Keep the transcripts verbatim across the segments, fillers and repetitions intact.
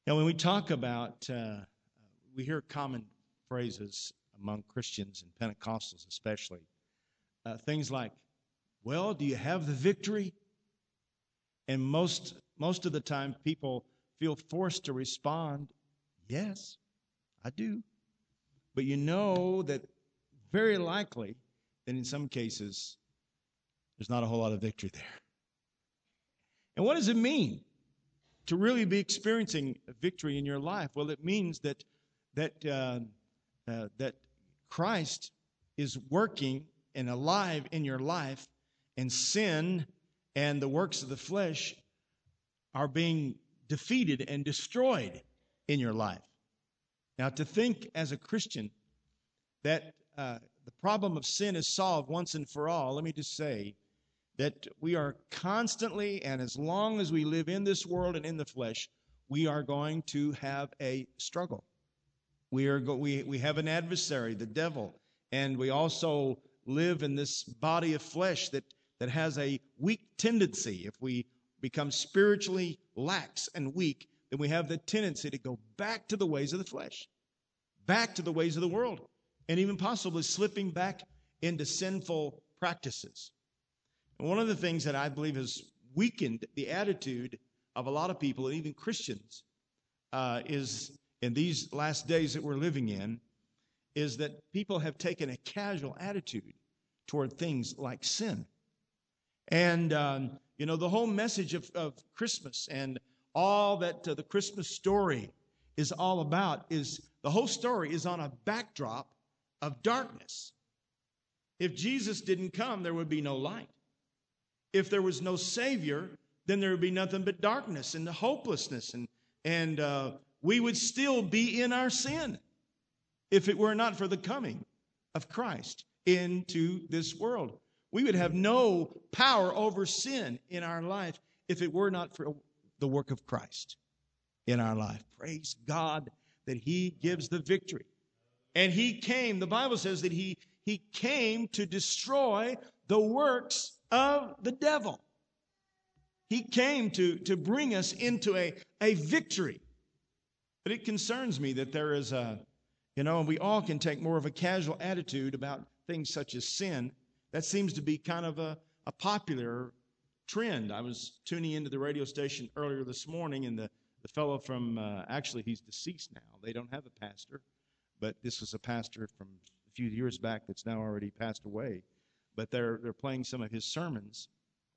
Now, when we talk about, uh, we hear common phrases among Christians and Pentecostals especially, uh, things like, well, do you have the victory? And most, most of the time people feel forced to respond, yes, I do. But you know that very likely that in some cases there's not a whole lot of victory there. And what does it mean to really be experiencing a victory in your life? Well, it means that that uh, uh, that Christ is working and alive in your life, and sin and the works of the flesh are being defeated and destroyed in your life. Now, to think as a Christian that uh, the problem of sin is solved once and for all, let me just say that we are constantly, and as long as we live in this world and in the flesh, we are going to have a struggle. We are go- we we have an adversary, the devil, and we also live in this body of flesh that that has a weak tendency. If we become spiritually lax and weak, then we have the tendency to go back to the ways of the flesh, back to the ways of the world, and even possibly slipping back into sinful practices. And one of the things that I believe has weakened the attitude of a lot of people, and even Christians, uh, is in these last days that we're living in, is that people have taken a casual attitude toward things like sin. And, um, you know, the whole message of, of Christmas and all that uh, the Christmas story is all about is the whole story is on a backdrop of darkness. If Jesus didn't come, there would be no light. If there was no Savior, then there would be nothing but darkness and hopelessness, and and uh, we would still be in our sin if it were not for the coming of Christ into this world. We would have no power over sin in our life if it were not for the work of Christ in our life. Praise God that He gives the victory. And He came, the Bible says that He, he came to destroy the works of the devil. He came to, to bring us into a, a victory. But it concerns me that there is a, you know, and we all can take more of a casual attitude about things such as sin. That seems to be kind of a, a popular trend. I was tuning into the radio station earlier this morning, and the, the fellow from, uh, actually he's deceased now. They don't have a pastor, but this was a pastor from a few years back that's now already passed away. But they're they're playing some of his sermons.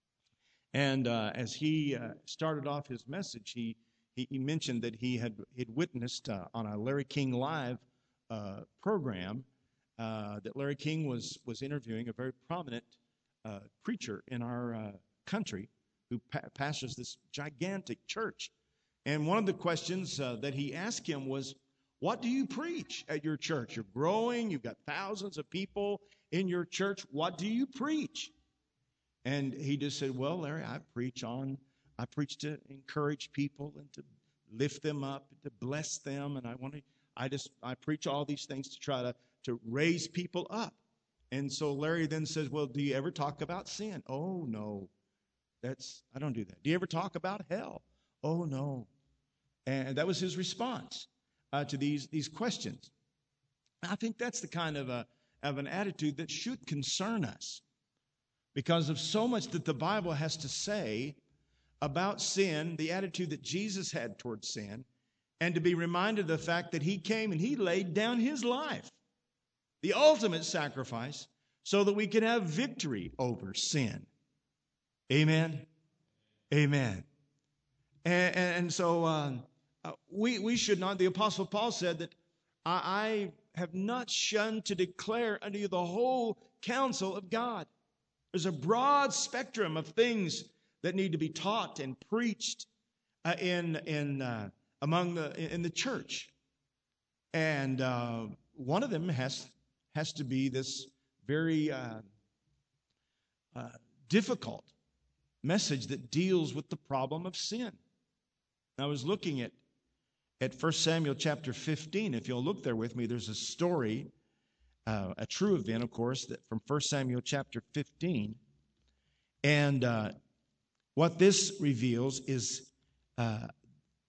And uh, as he uh, started off his message, he, he, he mentioned that he had he'd witnessed uh, on a Larry King Live uh, program uh, that Larry King was was interviewing a very prominent uh, preacher in our uh, country who pa- pastors this gigantic church. And one of the questions uh, that he asked him was, what do you preach at your church? You're growing. You've got thousands of people in your church. What do you preach? And he just said, well, Larry, I preach on, I preach to encourage people and to lift them up, and to bless them. And I want to, I just, I preach all these things to try to, to raise people up. And so Larry then says, well, do you ever talk about sin? Oh, no, that's, I don't do that. Do you ever talk about hell? Oh, no. And that was his response uh, to these, these questions. I think that's the kind of a, of an attitude that should concern us, because of so much that the Bible has to say about sin, the attitude that Jesus had towards sin, and to be reminded of the fact that He came and He laid down His life, the ultimate sacrifice, so that we could have victory over sin. Amen? Amen. And, and so uh, uh, we, we should not, the Apostle Paul said that I, I have not shunned to declare unto you the whole counsel of God. There's a broad spectrum of things that need to be taught and preached uh, in in uh, among the in the church, and uh, one of them has has to be this very uh, uh, difficult message that deals with the problem of sin. I was looking at at First Samuel chapter fifteen. If you'll look there with me, there's a story. Uh, a true event, of course, that from First Samuel chapter fifteen. And uh, what this reveals is uh,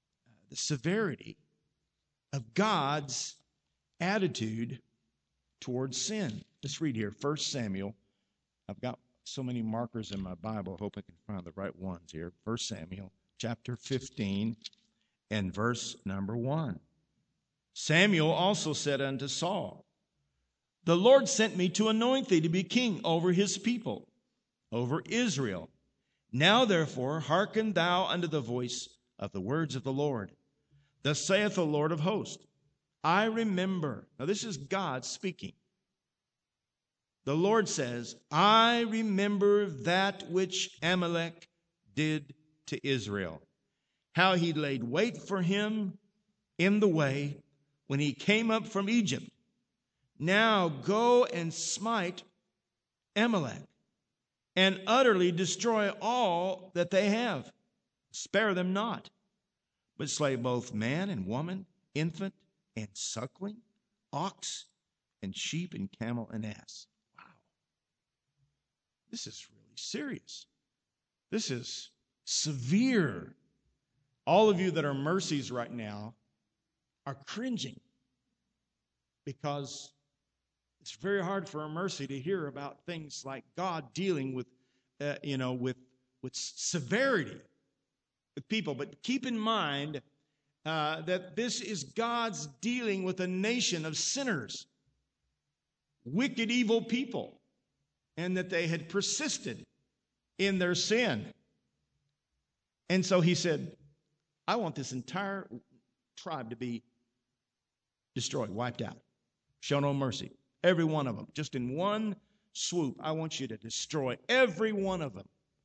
the severity of God's attitude towards sin. Let's read here, First Samuel. I've got so many markers in my Bible. I hope I can find the right ones here. First Samuel chapter fifteen and verse number one. Samuel also said unto Saul, the Lord sent me to anoint thee to be king over his people, over Israel. Now therefore hearken thou unto the voice of the words of the Lord. Thus saith the Lord of hosts, I remember. Now this is God speaking. The Lord says, I remember that which Amalek did to Israel, how he laid wait for him in the way when he came up from Egypt. Now go and smite Amalek and utterly destroy all that they have. Spare them not, but slay both man and woman, infant and suckling, ox and sheep and camel and ass. Wow. This is really serious. This is severe. All of you that are mercies right now are cringing because it's very hard for a mercy to hear about things like God dealing with, uh, you know, with, with severity with people. But keep in mind uh, that this is God's dealing with a nation of sinners, wicked, evil people, and that they had persisted in their sin. And so he said, I want this entire tribe to be destroyed, wiped out. Show no mercy. Every one of them. Just in one swoop, I want you to destroy every one of them.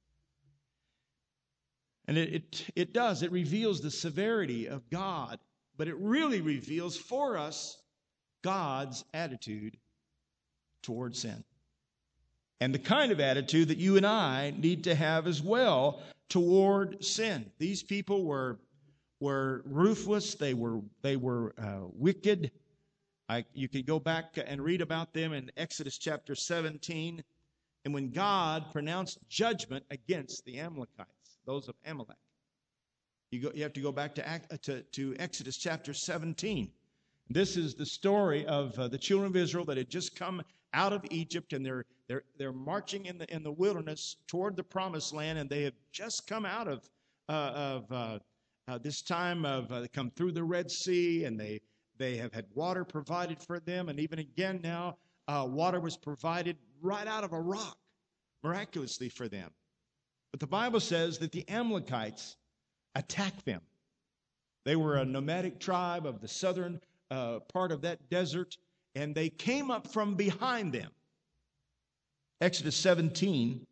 And it, it, it does. It reveals the severity of God, but it really reveals for us God's attitude toward sin. And the kind of attitude that you and I need to have as well toward sin. These people were, were ruthless. They were, they were uh, wicked. I, you could go back and read about them in Exodus chapter seventeen. And when God pronounced judgment against the Amalekites, those of Amalek, you, go, you have to go back to, to, to Exodus chapter seventeen. This is the story of uh, the children of Israel that had just come out of Egypt, and they're they're they're marching in the in the wilderness toward the promised land, and they have just come out of uh, of uh, uh, this time of uh, they come through the Red Sea, and they they have had water provided for them, and even again now uh, water was provided right out of a rock, miraculously for them. But the Bible says that the Amalekites attacked them. They were a nomadic tribe of the southern uh, part of that desert, and they came up from behind them. Exodus seventeen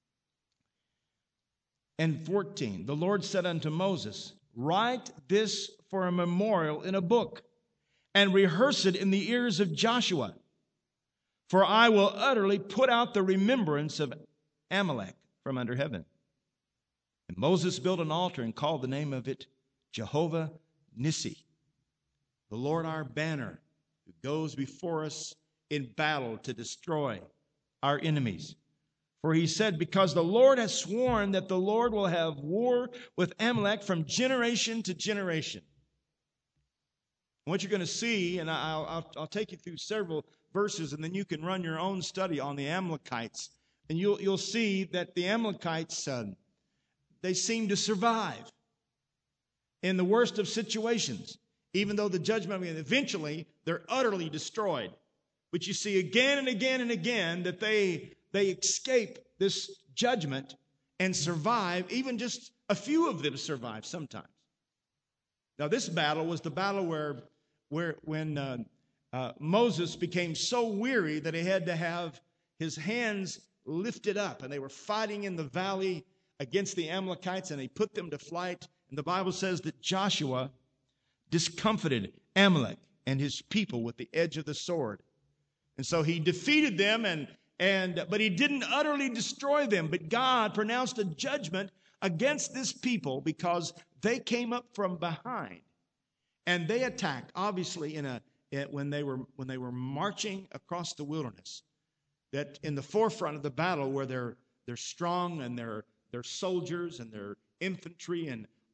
and fourteen. The Lord said unto Moses, write this for a memorial in a book, and rehearse it in the ears of Joshua. For I will utterly put out the remembrance of Amalek from under heaven. And Moses built an altar and called the name of it Jehovah Nissi, the Lord our banner, who goes before us in battle to destroy our enemies. For he said, because the Lord has sworn that the Lord will have war with Amalek from generation to generation. And what you're going to see, and I'll, I'll, I'll take you through several verses, and then you can run your own study on the Amalekites. And you'll, you'll see that the Amalekites, uh, they seem to survive in the worst of situations. Even though the judgment, I mean, eventually they're utterly destroyed. But you see again and again and again that they, they escape this judgment and survive. Even just a few of them survive sometimes. Now this battle was the battle where, where when uh, uh, Moses became so weary that he had to have his hands lifted up. And they were fighting in the valley against the Amalekites, and he put them to flight. And the Bible says that Joshua discomfited Amalek and his people with the edge of the sword. And so he defeated them, and, and but he didn't utterly destroy them. But God pronounced a judgment against this people because they came up from behind. And they attacked, obviously, in a when they were when they were marching across the wilderness. That in the forefront of the battle where they're they're strong and they're they're soldiers and they're infantry and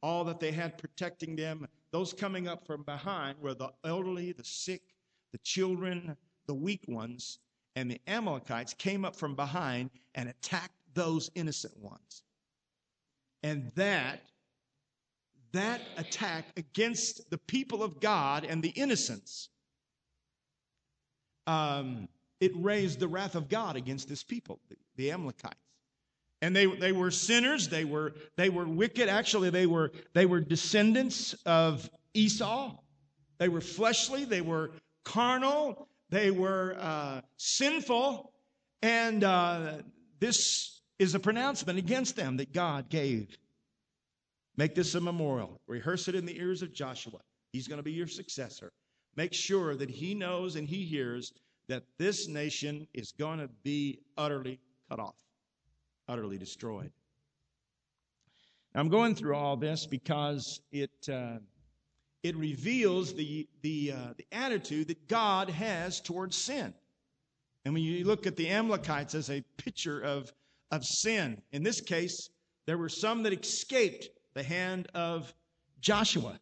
all that they had protecting them. Those coming up from behind were the elderly, the sick, the children, the weak ones. And the Amalekites came up from behind and attacked those innocent ones. And that, that attack against the people of God and the innocents, um, it raised the wrath of God against this people, the, the Amalekites. And they, they were sinners. They were, they were wicked. Actually, they were, they were descendants of Esau. They were fleshly. They were carnal. They were uh, sinful. And uh, this is a pronouncement against them that God gave. Make this a memorial. Rehearse it in the ears of Joshua. He's going to be your successor. Make sure that he knows and he hears that this nation is going to be utterly cut off. Utterly destroyed. I'm going through all this because it uh, it reveals the the uh, the attitude that God has towards sin. And when you look at the Amalekites as a picture of of sin, in this case, there were some that escaped the hand of Joshua.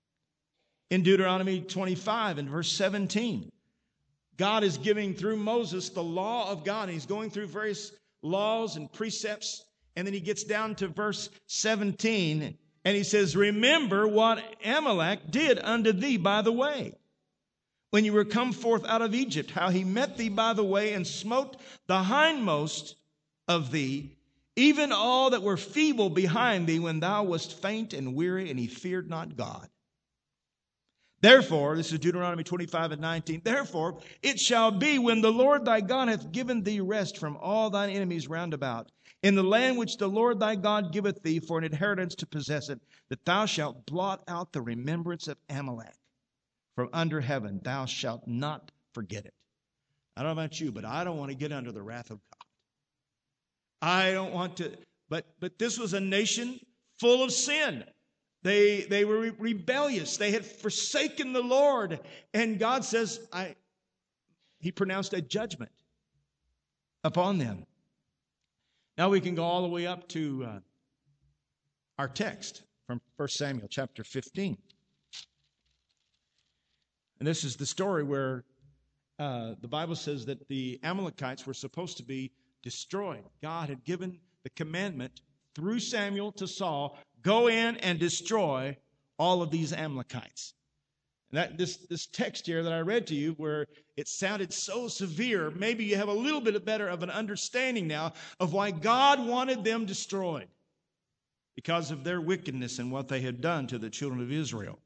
In Deuteronomy twenty-five and verse seventeen, God is giving through Moses the law of God, and he's going through various laws and precepts, and then he gets down to verse seventeen, and he says, remember what Amalek did unto thee by the way, when you were come forth out of Egypt, how he met thee by the way, and smote the hindmost of thee, even all that were feeble behind thee, when thou wast faint and weary, and he feared not God. Therefore, this is Deuteronomy twenty-five and nineteen, therefore it shall be when the Lord thy God hath given thee rest from all thine enemies round about, in the land which the Lord thy God giveth thee for an inheritance to possess it, that thou shalt blot out the remembrance of Amalek from under heaven. Thou shalt not forget it. I don't know about you, but I don't want to get under the wrath of God. I don't want to, but but this was a nation full of sin. They, they were re- rebellious. They had forsaken the Lord. And God says, I, he pronounced a judgment upon them. Now we can go all the way up to uh, our text from First Samuel chapter fifteen. And this is the story where uh, the Bible says that the Amalekites were supposed to be destroyed. God had given the commandment through Samuel to Saul, go in and destroy all of these Amalekites. And that this, this text here that I read to you, where it sounded so severe, maybe you have a little bit better of an understanding now of why God wanted them destroyed, because of their wickedness and what they had done to the children of Israel.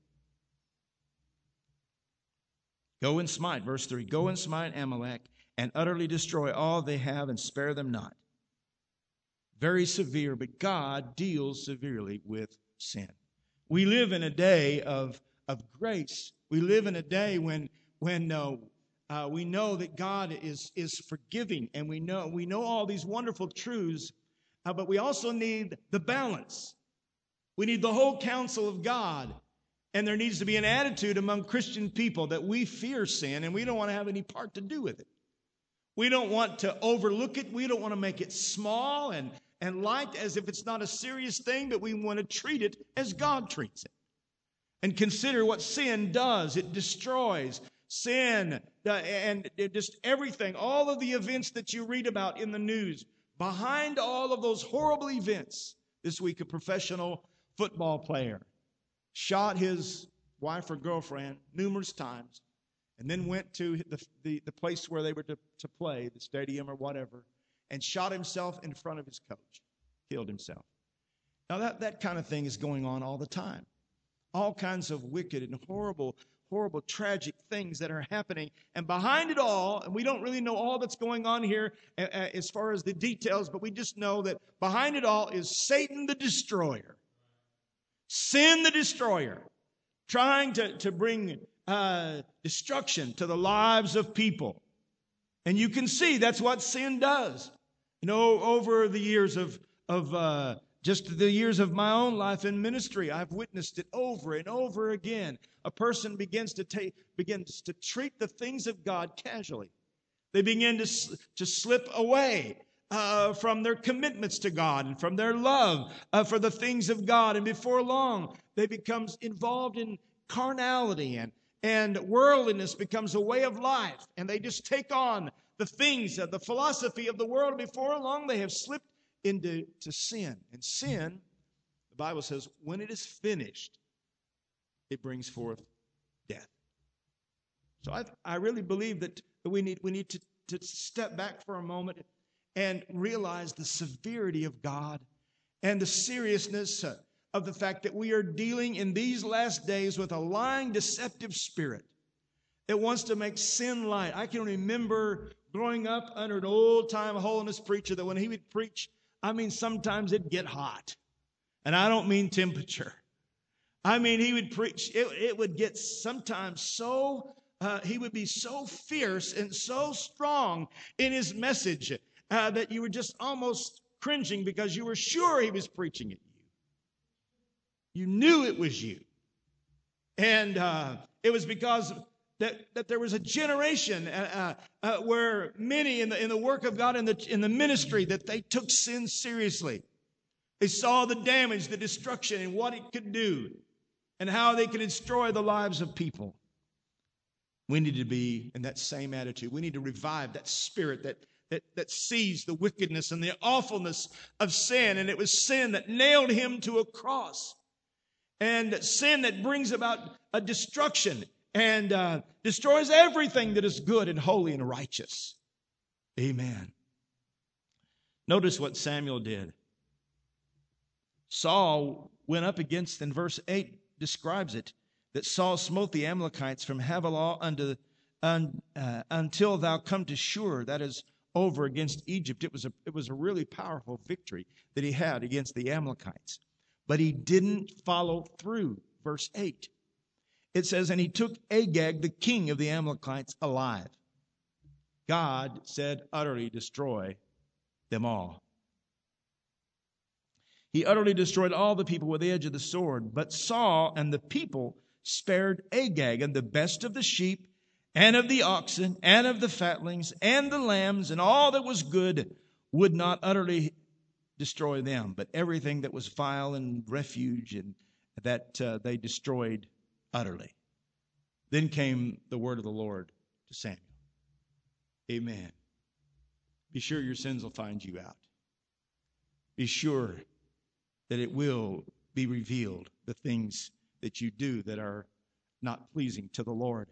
Go and smite, verse three, go and smite Amalek and utterly destroy all they have and spare them not. Very severe, but God deals severely with sin. We live in a day of, of grace. We live in a day when, when uh, uh, we know that God is, is forgiving, and we know, we know all these wonderful truths, uh, but we also need the balance. We need the whole counsel of God, and there needs to be an attitude among Christian people that we fear sin, and we don't want to have any part to do with it. We don't want to overlook it. We don't want to make it small and, and light as if it's not a serious thing, but we want to treat it as God treats it. And consider what sin does. It destroys. Sin uh, and it just everything, all of the events that you read about in the news, behind all of those horrible events. This week, a professional football player shot his wife or girlfriend numerous times, and then went to the, the, the place where they were to, to play, the stadium or whatever, and shot himself in front of his coach, killed himself. Now, that, that kind of thing is going on all the time. All kinds of wicked and horrible, horrible, tragic things that are happening. And behind it all, and we don't really know all that's going on here as far as the details, but we just know that behind it all is Satan the destroyer. Sin the destroyer, trying to, to bring uh, destruction to the lives of people. And you can see that's what sin does. You know, over the years of, of uh, just the years of my own life in ministry, I've witnessed it over and over again. A person begins to take, begins to treat the things of God casually. They begin to, to slip away. uh, from their commitments to God and from their love uh, for the things of God. And before long, they become involved in carnality, and, and worldliness becomes a way of life. And they just take on the things, uh, the philosophy of the world. Before long, they have slipped into to sin. And sin, the Bible says, when it is finished, it brings forth death. So I, I really believe that we need, we need to, to step back for a moment and realize the severity of God and the seriousness uh, of the fact that we are dealing in these last days with a lying, deceptive spirit that wants to make sin light. I can remember growing up under an old-time holiness preacher that when he would preach, I mean, sometimes it'd get hot. And I don't mean temperature. I mean, he would preach, it, it would get sometimes so, uh, he would be so fierce and so strong in his message uh, that you were just almost cringing because you were sure he was preaching at you. You knew it was you. And uh, it was because that, that there was a generation uh, uh, where many in the, in the work of God, in the, in the ministry, that they took sin seriously. They saw the damage, the destruction, and what it could do, and how they could destroy the lives of people. We need to be in that same attitude. We need to revive that spirit that, that, that sees the wickedness and the awfulness of sin. And it was sin that nailed him to a cross. And sin that brings about a destruction and uh, destroys everything that is good and holy and righteous. Amen. Notice what Samuel did. Saul went up against, in verse eight describes it, that Saul smote the Amalekites from Havilah unto, un, uh, until thou come to Shur, that is over against Egypt. It was, a, it was a really powerful victory that he had against the Amalekites. But he didn't follow through. Verse eight. It says, and he took Agag, the king of the Amalekites, alive. God said, utterly destroy them all. He utterly destroyed all the people with the edge of the sword. But Saul and the people spared Agag and the best of the sheep and of the oxen and of the fatlings and the lambs, and all that was good would not utterly destroy them, but everything that was vile and refuge and that uh, they destroyed utterly. Then came the word of the Lord to Samuel. Amen. Be sure your sins will find you out. Be sure that it will be revealed, the things that you do that are not pleasing to the Lord.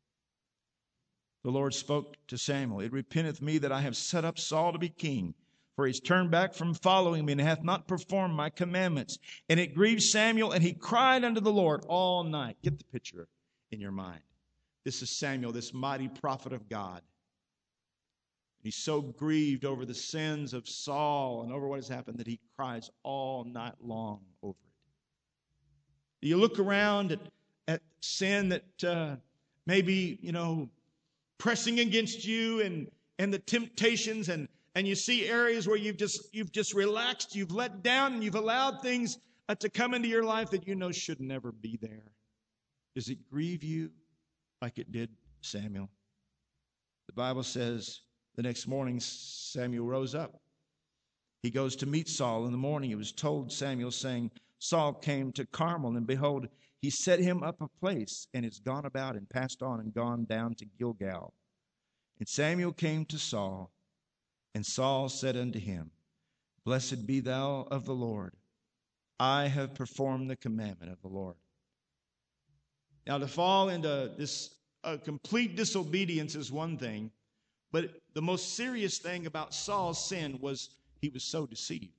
The Lord spoke to Samuel, it repenteth me that I have set up Saul to be king, for he's turned back from following me and hath not performed my commandments. And it grieved Samuel, and he cried unto the Lord all night. Get the picture in your mind. This is Samuel, this mighty prophet of God. He's so grieved over the sins of Saul and over what has happened that he cries all night long over it. You look around at, at sin that uh, may be, you know, pressing against you and, and the temptations, and, and you see areas where you've just, you've just relaxed, you've let down, and you've allowed things uh, to come into your life that you know should never be there. Does it grieve you like it did Samuel? The Bible says, the next morning, Samuel rose up. He goes to meet Saul in the morning. It was told Samuel, saying, Saul came to Carmel, and behold, he set him up a place, and is gone about, and passed on, and gone down to Gilgal. And Samuel came to Saul, and Saul said unto him, Blessed be thou of the Lord. I have performed the commandment of the Lord. Now, to fall into this uh, complete disobedience is one thing, but the most serious thing about Saul's sin was he was so deceived.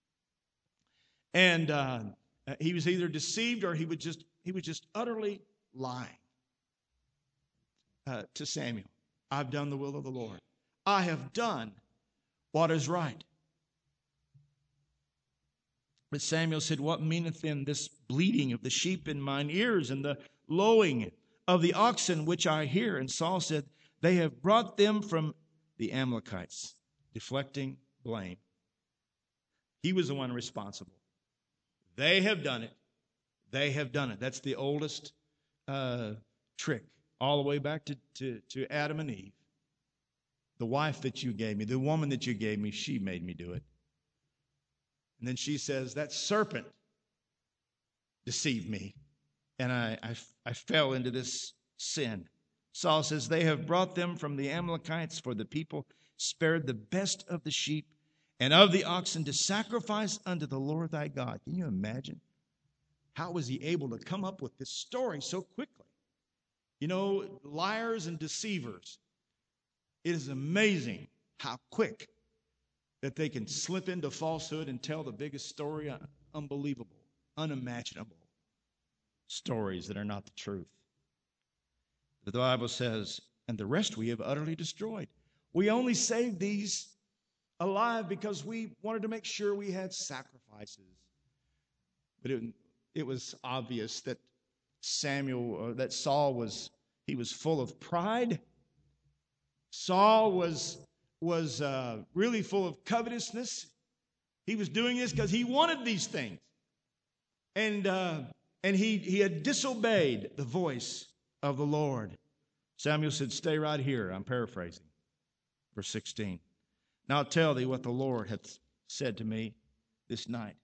And uh, he was either deceived or he was just he was just utterly lying uh, to Samuel. I've done the will of the Lord. I have done what is right. But Samuel said, What meaneth then this bleating of the sheep in mine ears, and the lowing of the oxen which I hear? And Saul said, They have brought them from the Amalekites, deflecting blame. He was the one responsible. They have done it. They have done it. That's the oldest uh, trick, all the way back to, to, to Adam and Eve. the wife that you gave me, the woman that you gave me, she made me do it. And then she says, that serpent deceived me, and I, I, I fell into this sin. Saul says, they have brought them from the Amalekites, for the people spared the best of the sheep and of the oxen to sacrifice unto the Lord thy God. Can you imagine? How was he able to come up with this story so quickly? You know, liars and deceivers, it is amazing how quick that they can slip into falsehood and tell the biggest story, unbelievable, unimaginable stories that are not the truth. But the Bible says, and the rest we have utterly destroyed. We only saved these alive because we wanted to make sure we had sacrifices. But it, it was obvious that Samuel, uh, that Saul was, he was full of pride. Saul was, was uh, really full of covetousness. He was doing this because he wanted these things. And, uh, and he, he had disobeyed the voice of the Lord. Samuel said, stay right here. I'm paraphrasing. Verse sixteen. Now I'll tell thee what the Lord hath said to me this night.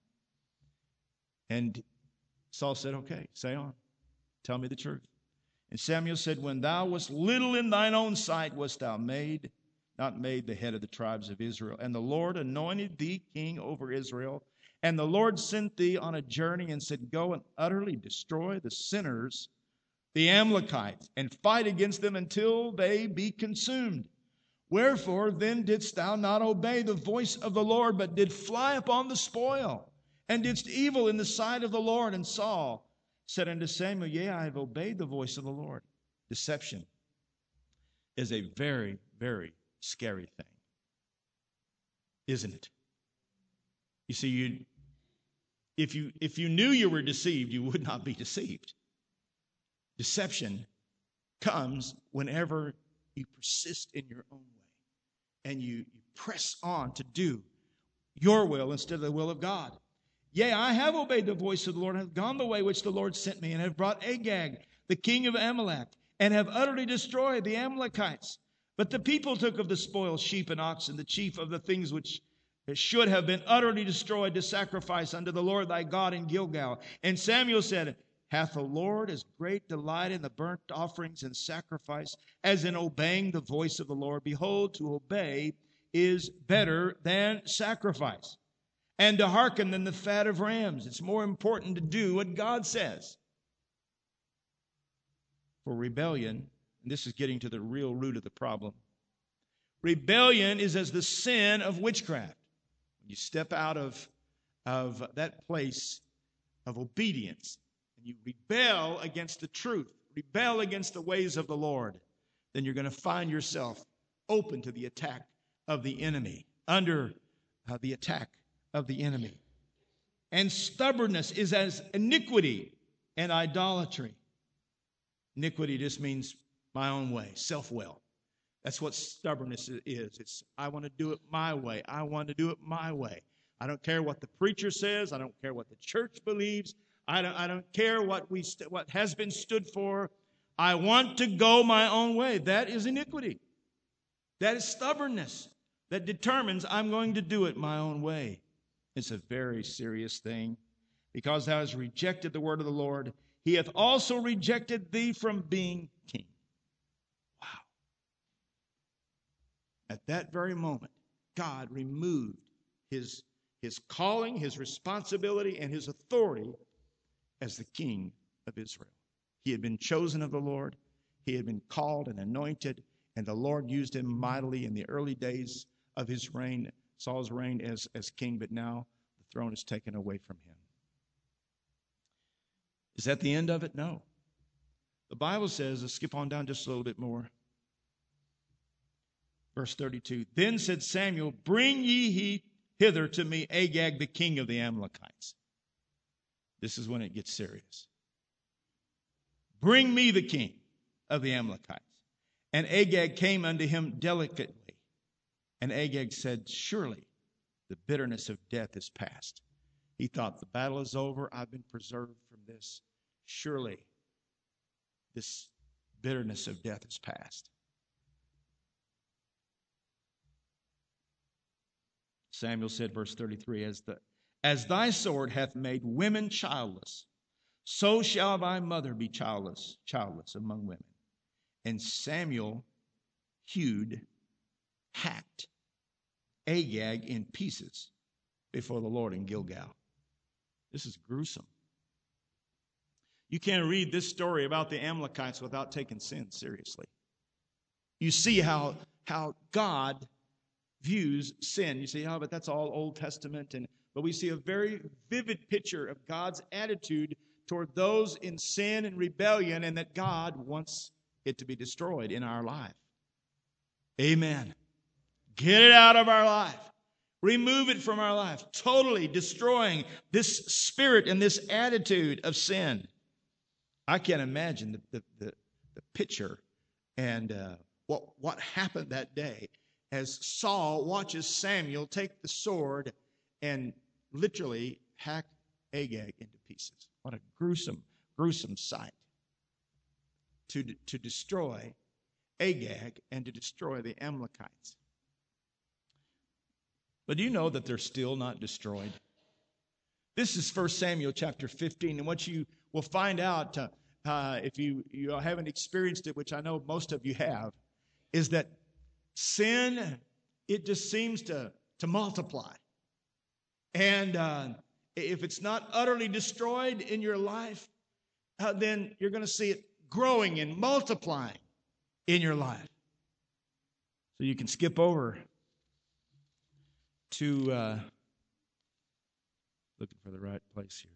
And Saul said, okay, say on. Tell me the truth. And Samuel said, when thou wast little in thine own sight, wast thou made, not made the head of the tribes of Israel. And the Lord anointed thee king over Israel. And the Lord sent thee on a journey and said, go and utterly destroy the sinners, the Amalekites, and fight against them until they be consumed. Wherefore then didst thou not obey the voice of the Lord, but did fly upon the spoil, and didst evil in the sight of the Lord? And Saul said unto Samuel, yea, I have obeyed the voice of the Lord. Deception is a very, very scary thing, isn't it? You see, you, if you if you knew you were deceived, you would not be deceived. Deception comes whenever you persist in your own way and you, you press on to do your will instead of the will of God. Yea, I have obeyed the voice of the Lord, and have gone the way which the Lord sent me, and have brought Agag, the king of Amalek, and have utterly destroyed the Amalekites. But the people took of the spoil sheep and oxen, the chief of the things which should have been utterly destroyed, to sacrifice unto the Lord thy God in Gilgal. And Samuel said, hath the Lord as great delight in the burnt offerings and sacrifice as in obeying the voice of the Lord? Behold, to obey is better than sacrifice, and to hearken than the fat of rams. It's more important to do what God says. For rebellion, and this is getting to the real root of the problem, rebellion is as the sin of witchcraft. When you step out of, of that place of obedience, and you rebel against the truth, rebel against the ways of the Lord, then you're going to find yourself open to the attack of the enemy, under uh, the attack of the enemy. And stubbornness is as iniquity and idolatry. Iniquity just means my own way, self-will. That's what stubbornness is. It's, I want to do it my way. I want to do it my way. I don't care what the preacher says. I don't care what the church believes. I don't, I don't care what we st- what has been stood for. I want to go my own way. That is iniquity. That is stubbornness that determines I'm going to do it my own way. It's a very serious thing. Because thou hast rejected the word of the Lord, he hath also rejected thee from being king. Wow. At that very moment, God removed his, his calling, his responsibility, and his authority as the king of Israel. He had been chosen of the Lord. He had been called and anointed, and the Lord used him mightily in the early days of his reign, Saul's reign as, as king, but now the throne is taken away from him. Is that the end of it? No. The Bible says, let's skip on down just a little bit more. Verse thirty-two, then said Samuel, bring ye he hither to me Agag, the king of the Amalekites. This is when it gets serious. Bring me the king of the Amalekites. And Agag came unto him delicately. And Agag said, surely the bitterness of death is past. He thought, the battle is over. I've been preserved from this. Surely this bitterness of death is past. Samuel said, verse thirty-three, as, the, as thy sword hath made women childless, so shall thy mother be childless, childless among women. And Samuel hewed, hacked Agag in pieces before the Lord in Gilgal. This is gruesome. You can't read this story about the Amalekites without taking sin seriously. You see how, how God views sin. You say, oh, but that's all Old Testament. And but we see a very vivid picture of God's attitude toward those in sin and rebellion, and that God wants it to be destroyed in our life. Amen. Get it out of our life. Remove it from our life. Totally destroying this spirit and this attitude of sin. I can't imagine the, the, the, the picture and uh, what, what happened that day as Saul watches Samuel take the sword and literally hack Agag into pieces. What a gruesome, gruesome sight. To, to destroy Agag and to destroy the Amalekites. But do you know that they're still not destroyed? This is First Samuel chapter fifteen, and what you will find out, uh, uh, if you, you haven't experienced it, which I know most of you have, is that sin, it just seems to, to multiply. And uh, if it's not utterly destroyed in your life, uh, then you're going to see it growing and multiplying in your life. So you can skip over to, uh, looking for the right place here.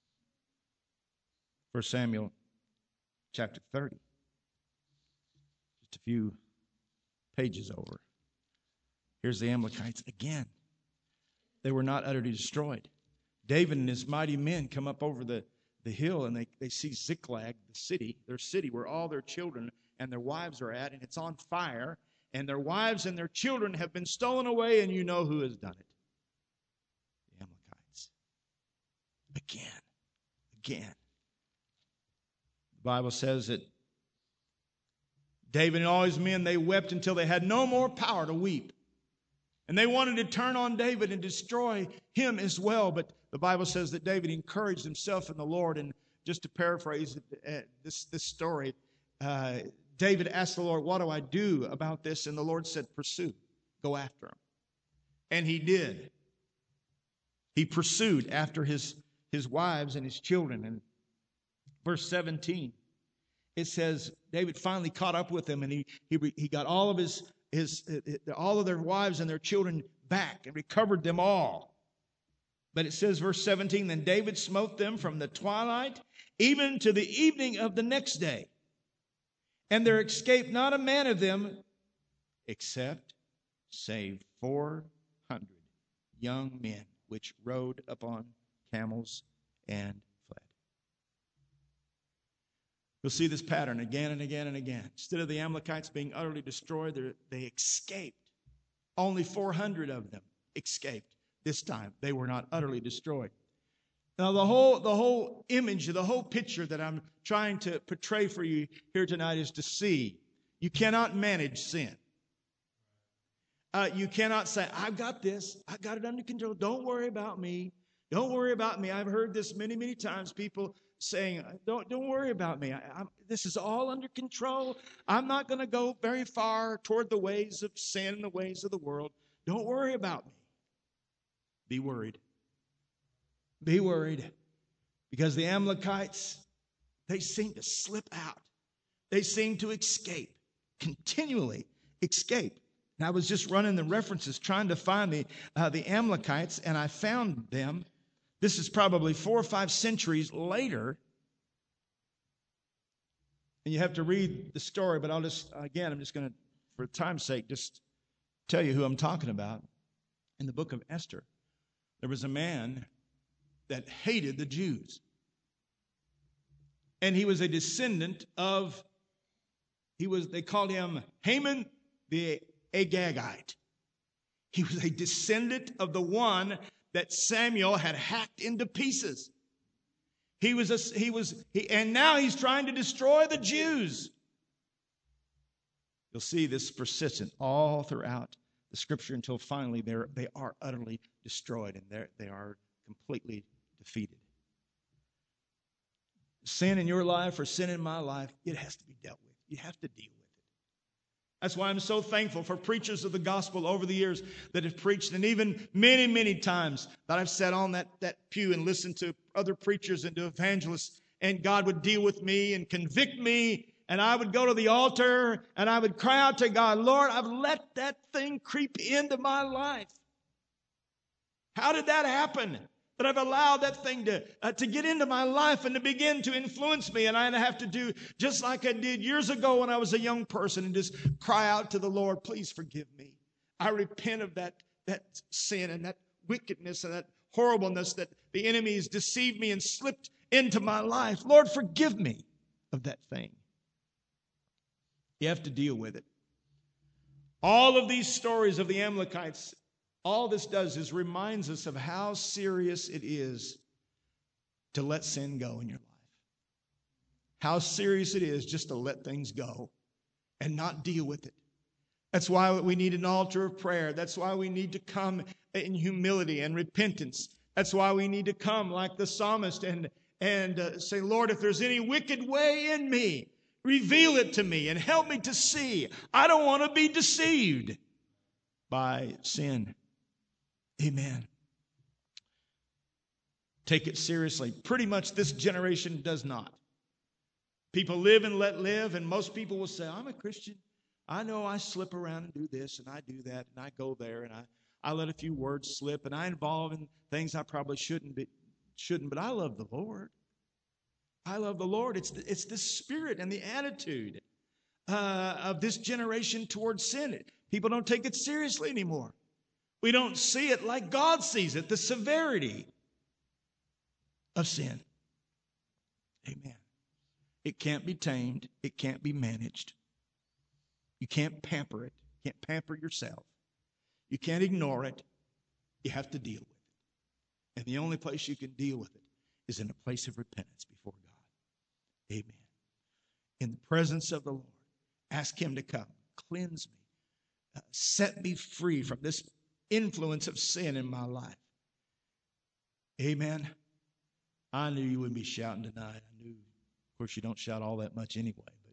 First Samuel chapter thirty. Just a few pages over. Here's the Amalekites again. They were not utterly destroyed. David and his mighty men come up over the, the hill, and they, they see Ziklag, the city, their city where all their children and their wives are at, and it's on fire, and their wives and their children have been stolen away, and you know who has done it. The Amalekites. Again. Again. The Bible says that David and all his men, they wept until they had no more power to weep. And they wanted to turn on David and destroy him as well. But the Bible says that David encouraged himself in the Lord. And just to paraphrase uh, this, this story, uh, David asked the Lord, what do I do about this? And the Lord said, pursue. Go after him. And he did. He pursued after his, his wives and his children. And verse seventeen, it says David finally caught up with them, and he he, he got all of his His, all of their wives and their children back and recovered them all. But it says, verse seventeen, then David smote them from the twilight even to the evening of the next day. And there escaped not a man of them except save four hundred young men which rode upon camels and fled. You'll see this pattern again and again and again. Instead of the Amalekites being utterly destroyed, they escaped. Only four hundred of them escaped. This time, they were not utterly destroyed. Now, the whole, the whole image, the whole picture that I'm trying to portray for you here tonight is to see you cannot manage sin. Uh, you cannot say, I've got this. I got it under control. Don't worry about me. Don't worry about me. I've heard this many, many times. People saying, don't, don't worry about me. I, I'm, this is all under control. I'm not going to go very far toward the ways of sin and the ways of the world. Don't worry about me. Be worried. Be worried. Because the Amalekites, they seem to slip out. They seem to escape. Continually escape. And I was just running the references trying to find the, uh, the Amalekites, and I found them. This is probably four or five centuries later. And you have to read the story, but I'll just, again, I'm just going to, for time's sake, just tell you who I'm talking about. In the book of Esther, there was a man that hated the Jews. And he was a descendant of, he was, they called him Haman the Agagite. He was a descendant of the one that Samuel had hacked into pieces. He was, a, he was, he, and now he's trying to destroy the Jews. You'll see this persistent all throughout the Scripture until finally they're, they are utterly destroyed and they're, they are completely defeated. Sin in your life or sin in my life, it has to be dealt with. You have to deal with it. That's why I'm so thankful for preachers of the gospel over the years that have preached, and even many, many times that I've sat on that, that pew and listened to other preachers and to evangelists, and God would deal with me and convict me, and I would go to the altar and I would cry out to God, Lord, I've let that thing creep into my life. How did that happen? That I've allowed that thing to, uh, to get into my life and to begin to influence me. And I have to do just like I did years ago when I was a young person and just cry out to the Lord, please forgive me. I repent of that, that sin and that wickedness and that horribleness that the enemy has deceived me and slipped into my life. Lord, forgive me of that thing. You have to deal with it. All of these stories of the Amalekites, all this does is reminds us of how serious it is to let sin go in your life. How serious it is just to let things go and not deal with it. That's why we need an altar of prayer. That's why we need to come in humility and repentance. That's why we need to come like the psalmist and, and uh, say, Lord, if there's any wicked way in me, reveal it to me and help me to see. I don't want to be deceived by sin. Amen. Take it seriously. Pretty much this generation does not. People live and let live, and most people will say, I'm a Christian. I know I slip around and do this, and I do that, and I go there, and I, I let a few words slip, and I involve in things I probably shouldn't be, shouldn't, but I love the Lord. I love the Lord. It's the, it's the spirit and the attitude uh, of this generation towards sin. People don't take it seriously anymore. We don't see it like God sees it, the severity of sin. Amen. It can't be tamed. It can't be managed. You can't pamper it. You can't pamper yourself. You can't ignore it. You have to deal with it. And the only place you can deal with it is in a place of repentance before God. Amen. In the presence of the Lord, ask Him to come, cleanse me, uh, set me free from this influence of sin in my life. Amen. I knew you wouldn't be shouting tonight. I knew, of course, you don't shout all that much anyway, but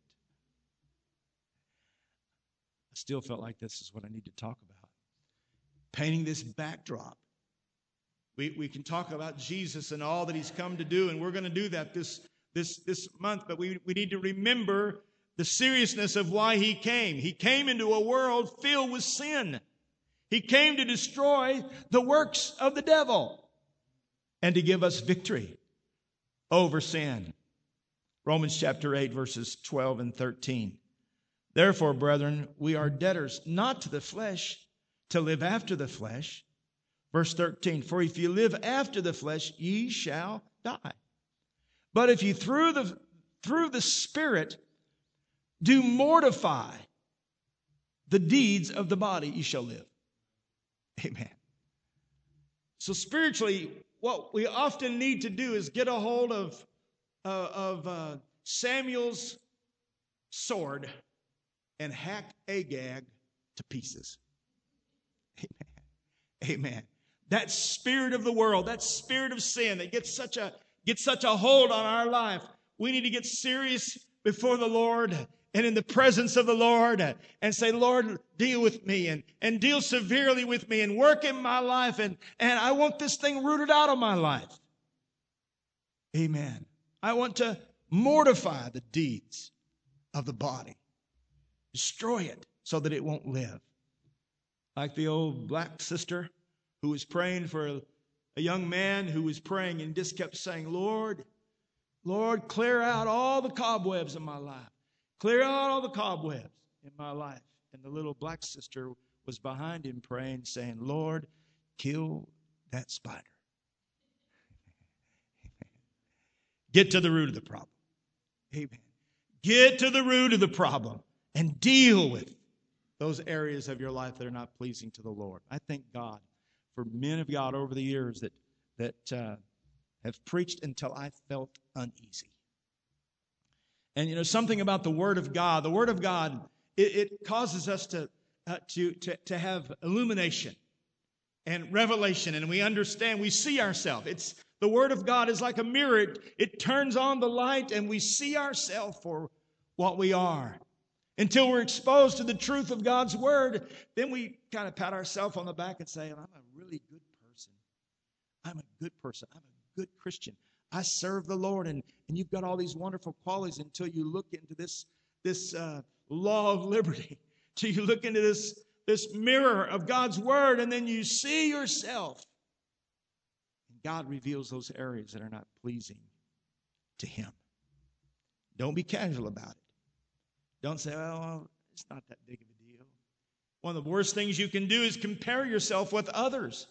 I still felt like this is what I need to talk about. Painting this backdrop. We, we can talk about Jesus and all that He's come to do, and we're going to do that this, this, this month, but we, we need to remember the seriousness of why He came. He came into a world filled with sin. He came to destroy the works of the devil and to give us victory over sin. Romans chapter eight, verses twelve and thirteen. Therefore, brethren, we are debtors not to the flesh to live after the flesh. Verse thirteen, for if you live after the flesh, ye shall die. But if you through the, through the Spirit do mortify the deeds of the body, ye shall live. Amen. So spiritually, what we often need to do is get a hold of, uh, of uh, Samuel's sword and hack Agag to pieces. Amen. Amen. That spirit of the world, that spirit of sin that gets such a gets such a hold on our life, we need to get serious before the Lord and in the presence of the Lord and say, Lord, deal with me and, and deal severely with me and work in my life. And, and I want this thing rooted out of my life. Amen. I want to mortify the deeds of the body. Destroy it so that it won't live. Like the old black sister who was praying for a, a young man who was praying and just kept saying, Lord, Lord, clear out all the cobwebs in my life. Clear out all the cobwebs in my life. And the little black sister was behind him praying, saying, Lord, kill that spider. Get to the root of the problem. Amen. Get to the root of the problem and deal with those areas of your life that are not pleasing to the Lord. I thank God for men of God over the years that, that uh, have preached until I felt uneasy. And, you know, something about the Word of God, the Word of God, it, it causes us to, uh, to, to, to have illumination and revelation, and we understand, we see ourselves. It's the Word of God is like a mirror. It, it turns on the light, and we see ourselves for what we are. Until we're exposed to the truth of God's Word, then we kind of pat ourselves on the back and say, I'm a really good person. I'm a good person. I'm a good Christian. I serve the Lord, and, and you've got all these wonderful qualities until you look into this, this uh, law of liberty, till you look into this, this mirror of God's Word, and then you see yourself. And God reveals those areas that are not pleasing to Him. Don't be casual about it. Don't say, oh, it's not that big of a deal. One of the worst things you can do is compare yourself with others.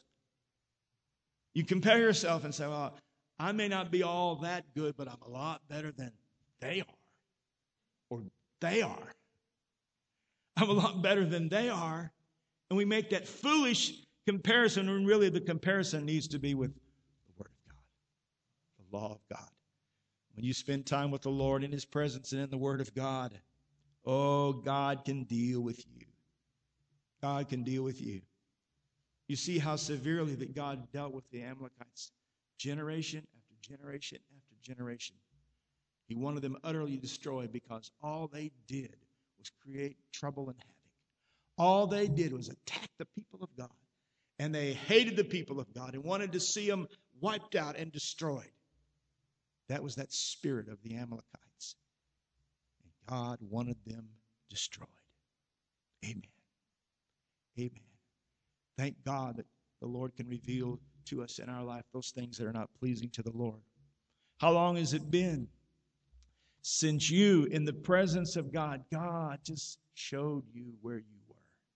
You compare yourself and say, well, I may not be all that good, but I'm a lot better than they are. Or they are. I'm a lot better than they are. And we make that foolish comparison when really the comparison needs to be with the Word of God, the law of God. When you spend time with the Lord in His presence and in the Word of God, oh, God can deal with you. God can deal with you. You see how severely that God dealt with the Amalekites generation after generation after generation. He wanted them utterly destroyed because all they did was create trouble and havoc. All they did was attack the people of God. And they hated the people of God and wanted to see them wiped out and destroyed. That was that spirit of the Amalekites. And God wanted them destroyed. Amen. Amen. Thank God that the Lord can reveal to us in our life those things that are not pleasing to the Lord. How long has it been since you, in the presence of God, God just showed you where you were?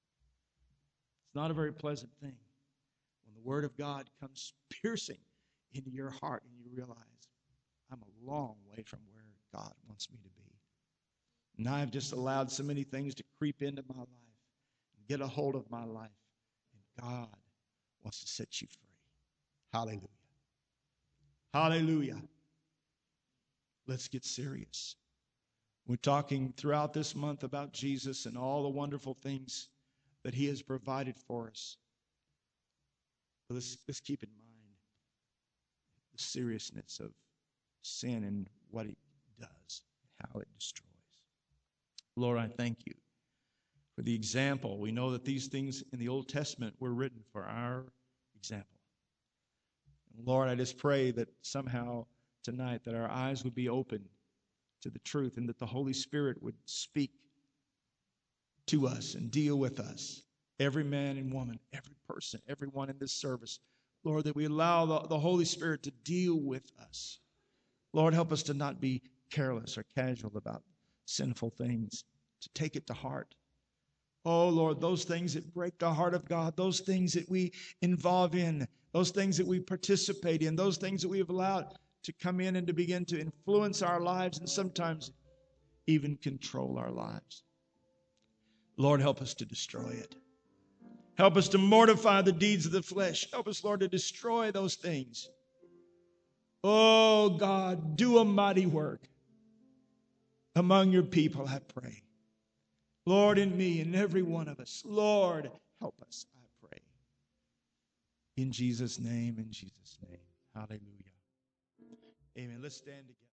It's not a very pleasant thing when the Word of God comes piercing into your heart and you realize, I'm a long way from where God wants me to be. And I've just allowed so many things to creep into my life and get a hold of my life. And God wants to set you free. Hallelujah. Hallelujah. Let's get serious. We're talking throughout this month about Jesus and all the wonderful things that He has provided for us. But let's, let's keep in mind the seriousness of sin and what it does, and how it destroys. Lord, I thank you for the example. We know that these things in the Old Testament were written for our example. And Lord, I just pray that somehow tonight that our eyes would be open to the truth and that the Holy Spirit would speak to us and deal with us. Every man and woman, every person, everyone in this service. Lord, that we allow the, the Holy Spirit to deal with us. Lord, help us to not be careless or casual about sinful things, to take it to heart. Oh, Lord, those things that break the heart of God, those things that we involve in, those things that we participate in, those things that we have allowed to come in and to begin to influence our lives and sometimes even control our lives. Lord, help us to destroy it. Help us to mortify the deeds of the flesh. Help us, Lord, to destroy those things. Oh, God, do a mighty work among your people, I pray. Lord, in me and every one of us. Lord, help us, I pray. In Jesus' name, in Jesus' name. Hallelujah. Amen. Let's stand together.